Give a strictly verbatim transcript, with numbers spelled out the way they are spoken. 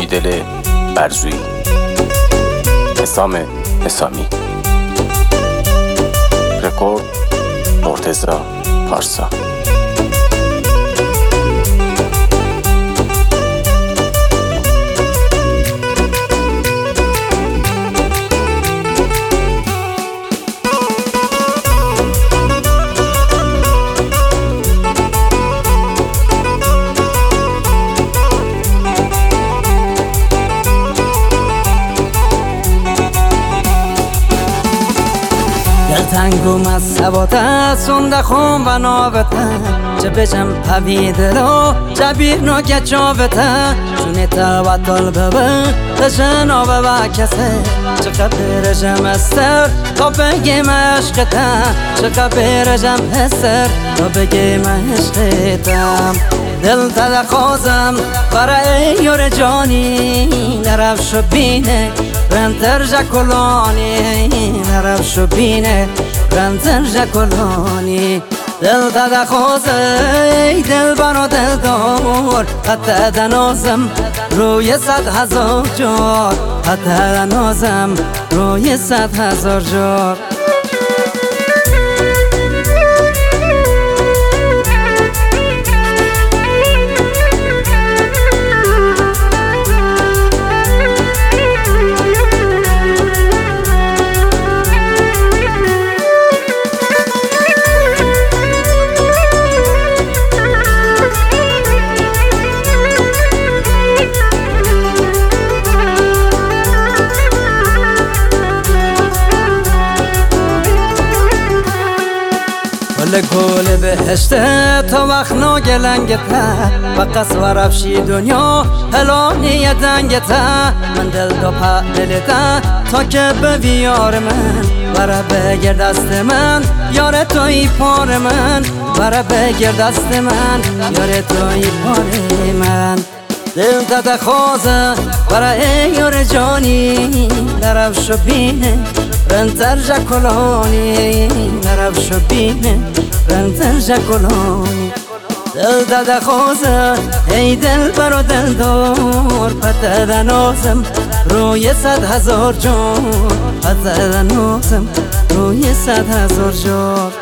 دل برزویی. حسام حسامی. رکورد مرتضی پارسا. تنگم از سباته سنده خون و نابته چه بجم پویده رو جبیر نوکه چاوته چونه تا و طال ببه تشن آبه و کسه چقدر برجم استر تا بگیم عشقته چقدر برجم استر تا بگیم عشقتم دل تا خوازم برای یور جانی نرفت شو بینه رنتر جاکولانی نرفت شو بینه رنتر جاکولانی دل تا خوازه دل بانو دل دور حتی دنازم روی صد هزار جار حتی دنازم روی صد هزار جار گل گل بهشته تا وقت ناگلنگته و قصور افشی دنیا هلانی دنگته من دل دو پهلته تا که به بیار من برا بگیر دست من یار توی پار من برا بگیر دست من یار توی پار من دل داده خوازه برای یار جانی نرفت شو بینه رنتر جاکولانی نرفت شو بینه رنتر جاکولانی دل داده خوازه ای دل برو دل دور پته دنازم روی صد هزار جور پته دنازم روی صد هزار جور